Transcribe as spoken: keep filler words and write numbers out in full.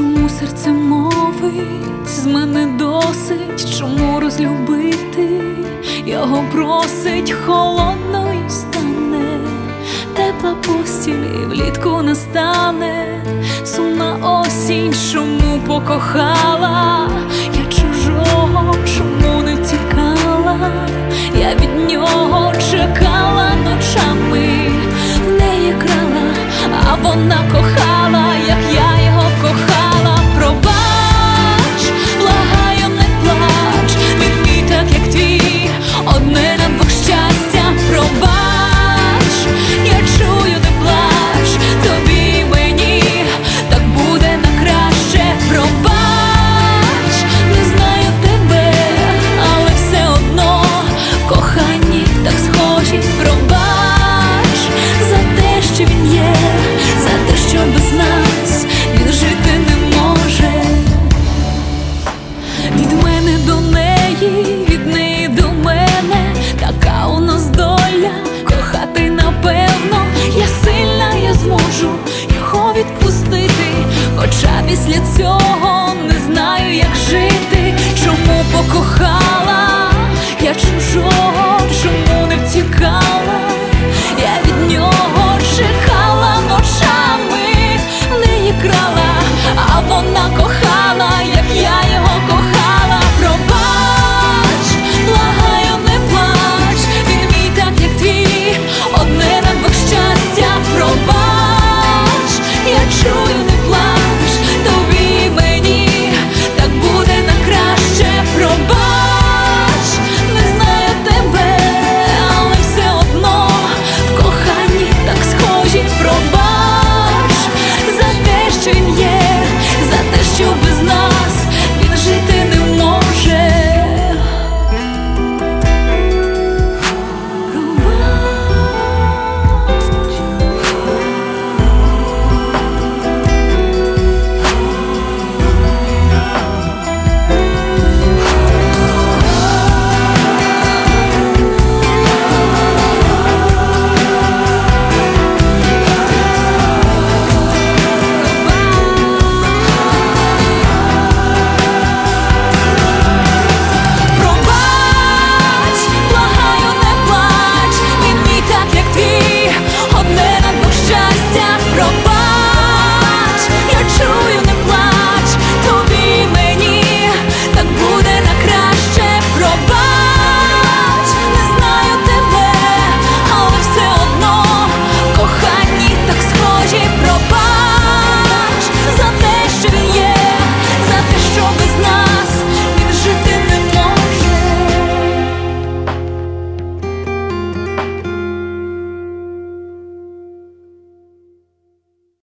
Чому серце мовить, з мене досить, чому розлюбити? Його просить, холодною стане, тепла постіль влітку настане. Сумна осінь, чому покохала я чужого, чому не втікала? Я від нього чекала ночами, в неї крала, а вона кохала, як я його кохала. Пробач, благаю, не плач, він мій так, як твій, одне на двох щастя. Пробач, я чую, не плач, тобі і мені так буде на краще. Пробач, не знаю тебе, але все одно в коханні так схожі. Пробач за те, що він є, за те, що без нас він жити не може. Від мене до неї, від неї до мене, така у нас доля, кохати напевно. Я сильна, я зможу його відпустити, хоча після цього не знаю, як жити. Чому покохала я чужого, чому не втікала? Я від нього чекала ночами, в неї крала, а вона кохала.